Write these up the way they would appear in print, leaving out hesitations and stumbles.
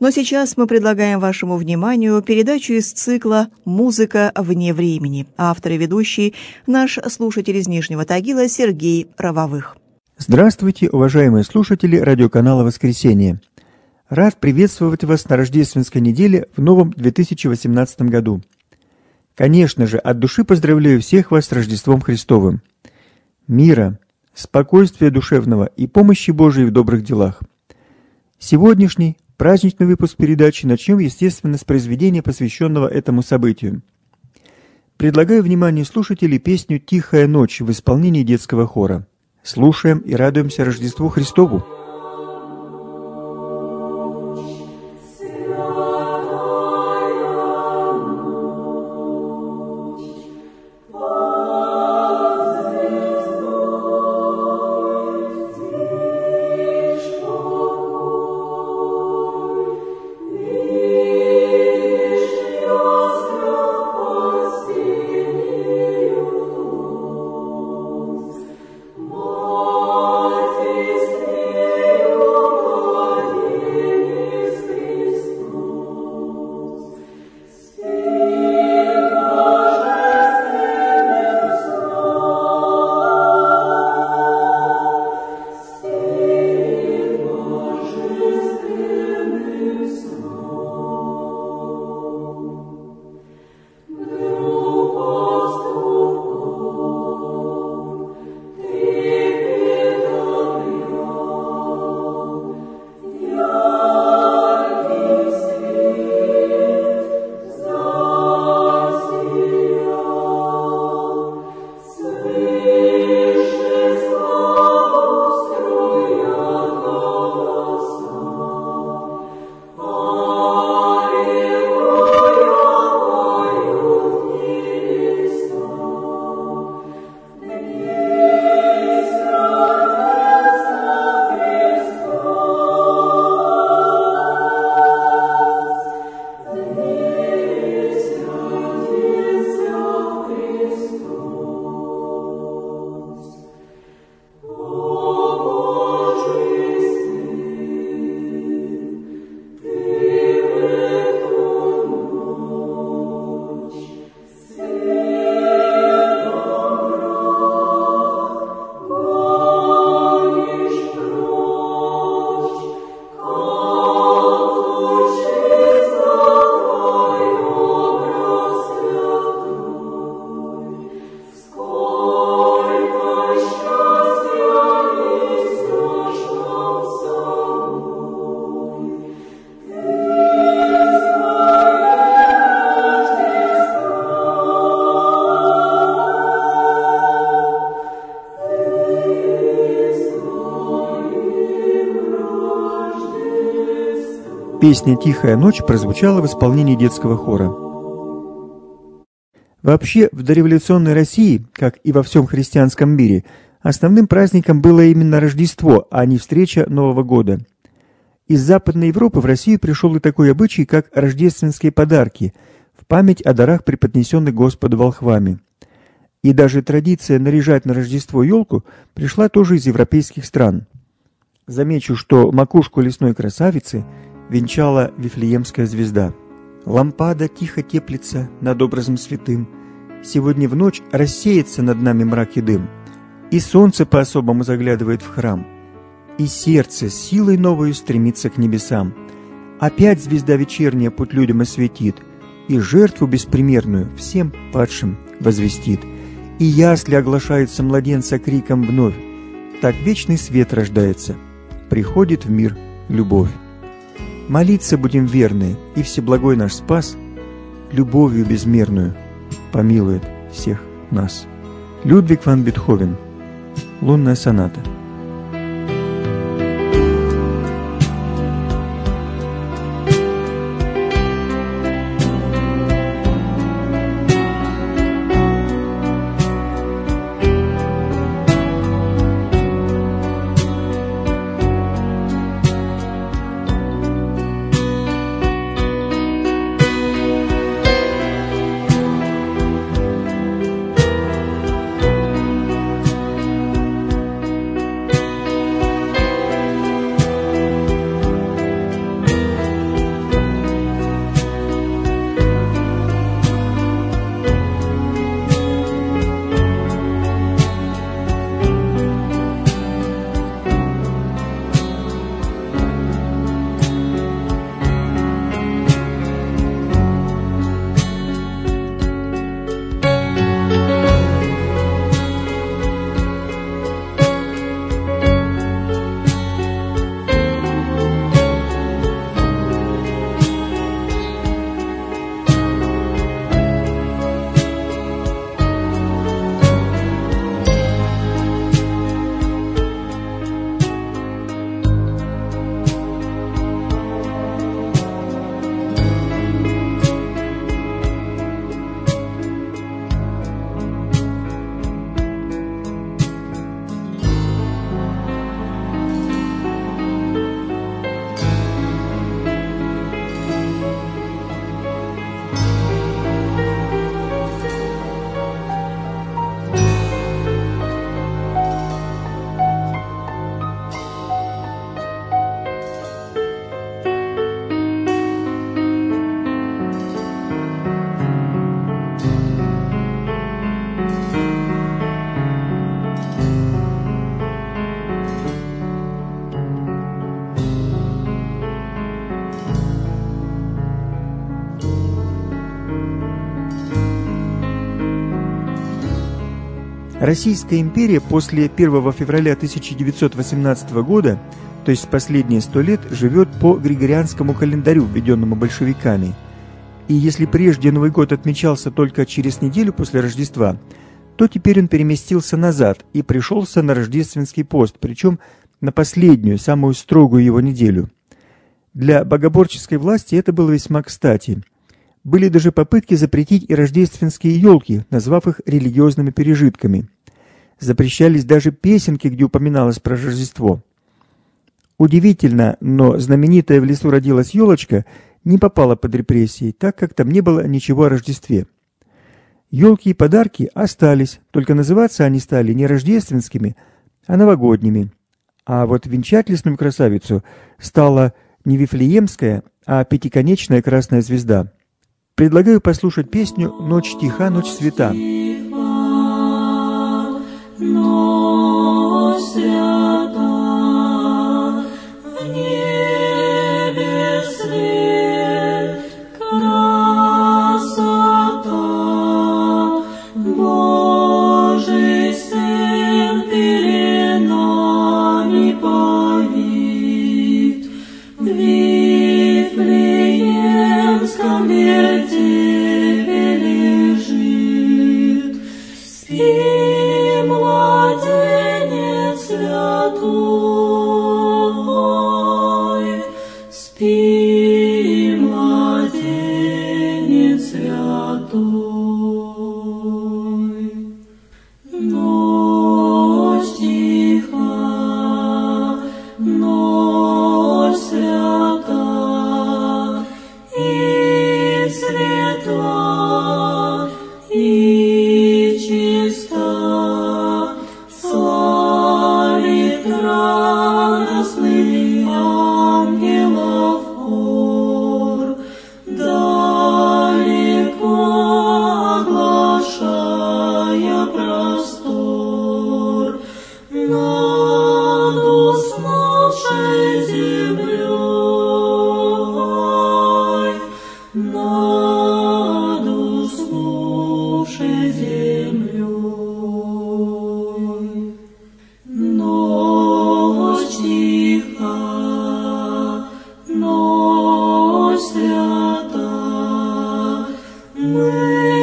Но сейчас мы предлагаем вашему вниманию передачу из цикла «Музыка вне времени». Автор и ведущий – наш слушатель из Нижнего Тагила Сергей Рововых. Здравствуйте, уважаемые слушатели радиоканала «Воскресенье». Рад приветствовать вас на рождественской неделе в новом 2018 году. Конечно же, от души поздравляю всех вас с Рождеством Христовым. Мира, спокойствия душевного и помощи Божией в добрых делах. Сегодняшний праздничный выпуск передачи начнем, естественно, с произведения, посвященного этому событию. Предлагаю вниманию слушателей песню «Тихая ночь» в исполнении детского хора. Слушаем и радуемся Рождеству Христову. Песня «Тихая ночь» прозвучала в исполнении детского хора. Вообще, в дореволюционной России, как и во всем христианском мире, основным праздником было именно Рождество, а не встреча Нового года. Из Западной Европы в Россию пришел и такой обычай, как рождественские подарки, в память о дарах, преподнесенных Господу волхвами. И даже традиция наряжать на Рождество елку пришла тоже из европейских стран. Замечу, что макушку лесной красавицы венчала Вифлеемская звезда. Лампада тихо теплится над образом святым. Сегодня в ночь рассеется над нами мрак и дым. И солнце по-особому заглядывает в храм. И сердце с силой новою стремится к небесам. Опять звезда вечерняя путь людям осветит, и жертву беспримерную всем падшим возвестит. И ясли оглашаются младенца криком вновь. Так вечный свет рождается, приходит в мир любовь. Молиться будем верны, и Всеблагой наш Спас любовью безмерную помилует всех нас. Людвиг ван Бетховен. Лунная соната. Российская империя после 1 февраля 1918 года, то есть последние 100 лет, живет по григорианскому календарю, введенному большевиками. И если прежде Новый год отмечался только через неделю после Рождества, то теперь он переместился назад и пришелся на рождественский пост, причем на последнюю, самую строгую его неделю. Для богоборческой власти это было весьма кстати. Были даже попытки запретить и рождественские елки, назвав их религиозными пережитками. Запрещались даже песенки, где упоминалось про Рождество. Удивительно, но знаменитая «В лесу родилась елочка» не попала под репрессии, так как там не было ничего о Рождестве. Елки и подарки остались, только называться они стали не рождественскими, а новогодними. А вот венчать лесную красавицу стала не Вифлеемская, а пятиконечная красная звезда. Предлагаю послушать песню «Ночь тиха, ночь света». Ночь свята, в небе свет, красота, Божий Сын перед нами повит, в Вифлеемском вертепе лежит. Спи, младенец святой, спи, младенец святой. Ночь тиха, ночь свята, и светла, и чиста, славит радостный ангелов хор, далеко оглашая простор, над уснувшей землей, над уснувшей землей. Ночь тиха, ночь свята, мы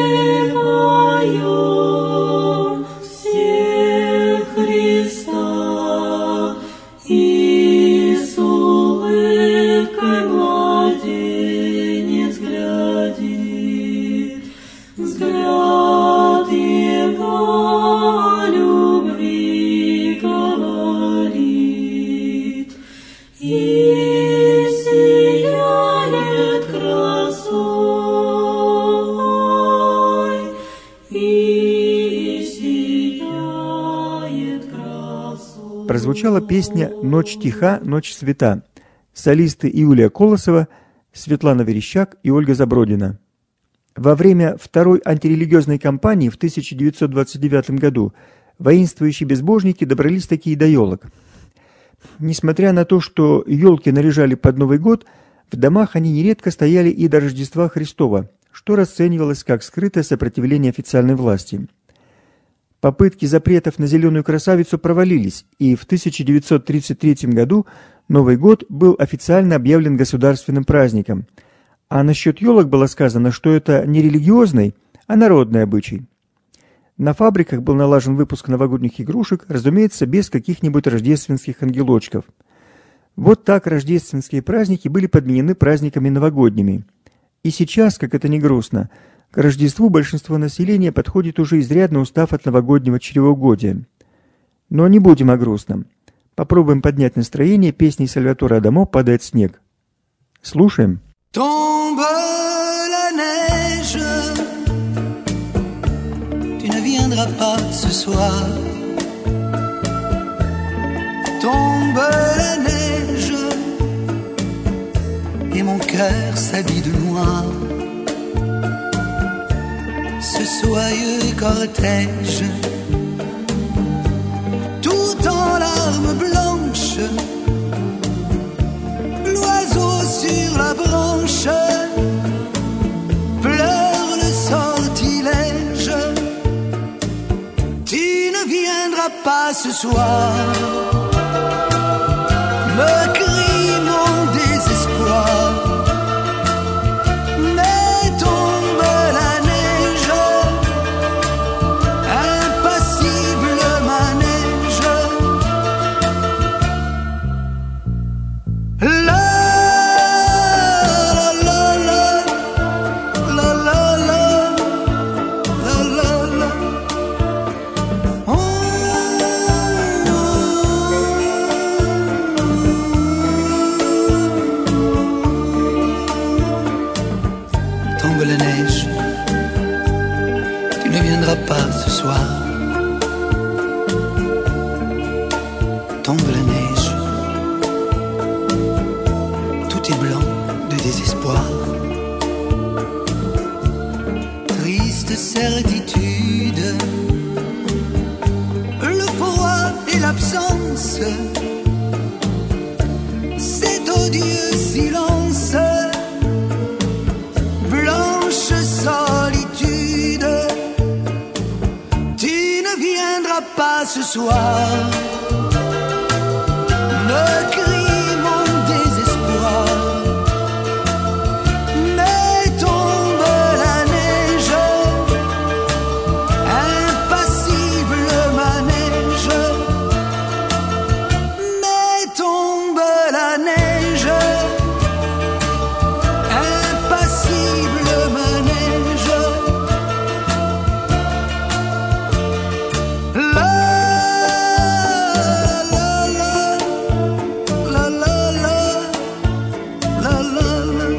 поем все Христа, и с улыбкой младенец глядит, взгляд его любви говорит, и сияет красой, и сияет красой. Прозвучала песня «Ночь тиха, ночь света». Солисты Юлия Колосова, Светлана Верещак и Ольга Забродина. Во время второй антирелигиозной кампании в 1929 году воинствующие безбожники добрались таки и до елок. Несмотря на то, что елки наряжали под Новый год, в домах они нередко стояли и до Рождества Христова, что расценивалось как скрытое сопротивление официальной власти. Попытки запретов на зеленую красавицу провалились, и в 1933 году Новый год был официально объявлен государственным праздником. А насчет елок было сказано, что это не религиозный, а народный обычай. На фабриках был налажен выпуск новогодних игрушек, разумеется, без каких-нибудь рождественских ангелочков. Вот так рождественские праздники были подменены праздниками новогодними. И сейчас, как это ни грустно, к Рождеству большинство населения подходит уже изрядно устав от новогоднего чревоугодия. Но не будем о грустном. Попробуем поднять настроение песней Сальватора Адамо «Падает снег». Слушаем. Tombe la neige, tu ne viendras pas ce soir. Tombe la neige, et mon cœur s'habille de noir. Ce soyeux cortège, tout en larmes blanches, l'oiseau sur la branche pleure le sortilège. Tu pas ce soir, me crie mon désespoir. Mais tombe la neige, impassible manège. La la la la la la la la la. Tombe la neige, tu ne viendras pas ce soir. Tombe la neige, tout est blanc de désespoir. Triste certitude, le froid et l'absence, cet odieux silence, blanche solitude. Tu ne viendras pas ce soir, me crie mon désespoir. Mais tombe la neige, impassible manège. Mais tombe la neige, impassible manège. La la la la la la la la.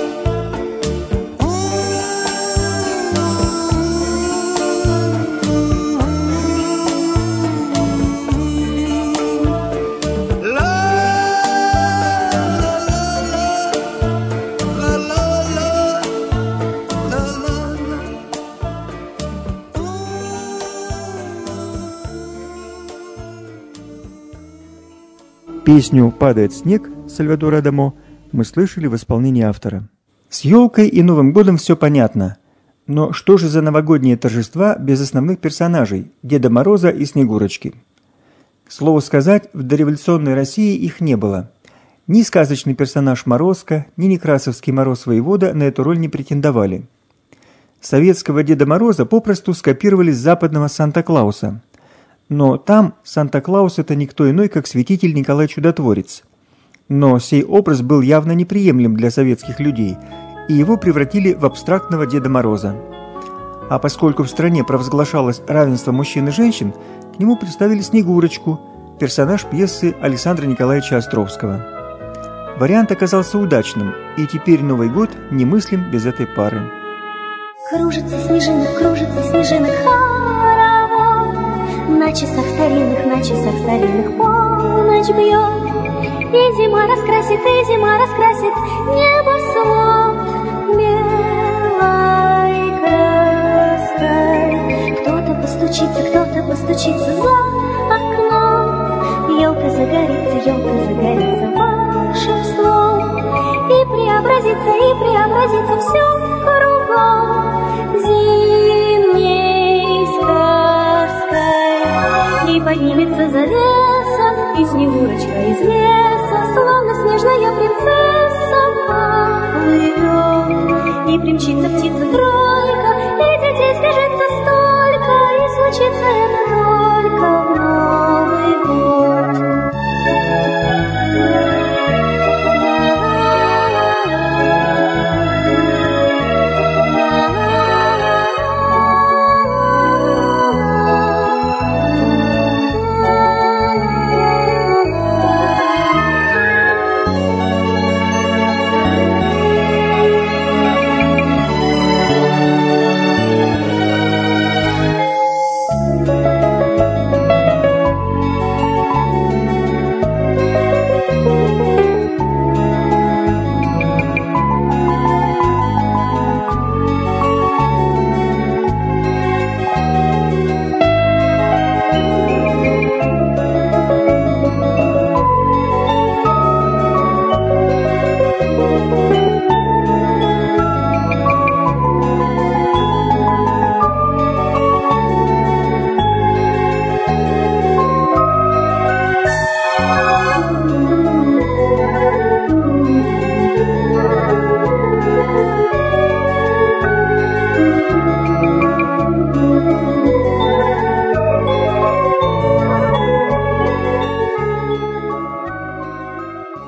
Песню «Падает снег» Сальвадора Адамо мы слышали в исполнении автора. С елкой и Новым годом все понятно. Но что же за новогодние торжества без основных персонажей – Деда Мороза и Снегурочки? К слову сказать, в дореволюционной России их не было. Ни сказочный персонаж Морозко, ни некрасовский Мороз-воевода на эту роль не претендовали. Советского Деда Мороза попросту скопировали с западного Санта-Клауса. Но там Санта-Клаус – это никто иной, как святитель Николай Чудотворец. Но сей образ был явно неприемлем для советских людей, и его превратили в абстрактного Деда Мороза. А поскольку в стране провозглашалось равенство мужчин и женщин, к нему представили Снегурочку, персонаж пьесы Александра Николаевича Островского. Вариант оказался удачным, и теперь Новый год немыслим без этой пары. Кружится снежинок хоровод, на часах старинных полночь бьет. И зима раскрасит небо свод белой краской. Кто-то постучится за окном, елка загорится волшебством. И преобразится все кругом зимней сказкой. И поднимется завеса, и Снегурочка из леса, словно снежная принцесса, плывет. И примчится птица-тройка, и детей сбежится столько, и случится это только в Новый год.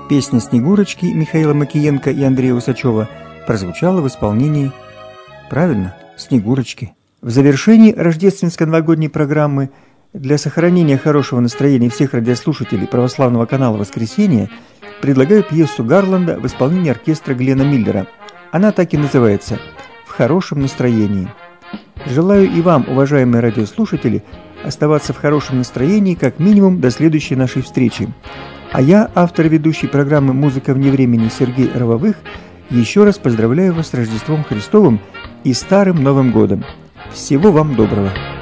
Песня «Снегурочки» Михаила Макиенко и Андрея Усачева прозвучала в исполнении, правильно, «Снегурочки». В завершении рождественско-новогодней программы для сохранения хорошего настроения всех радиослушателей православного канала «Воскресенье» предлагаю пьесу Гарланда в исполнении оркестра Глена Миллера. Она так и называется «В хорошем настроении». Желаю и вам, уважаемые радиослушатели, оставаться в хорошем настроении как минимум до следующей нашей встречи. А я, автор и ведущий программы «Музыка вне времени» Сергей Рововых, еще раз поздравляю вас с Рождеством Христовым и Старым Новым Годом. Всего вам доброго!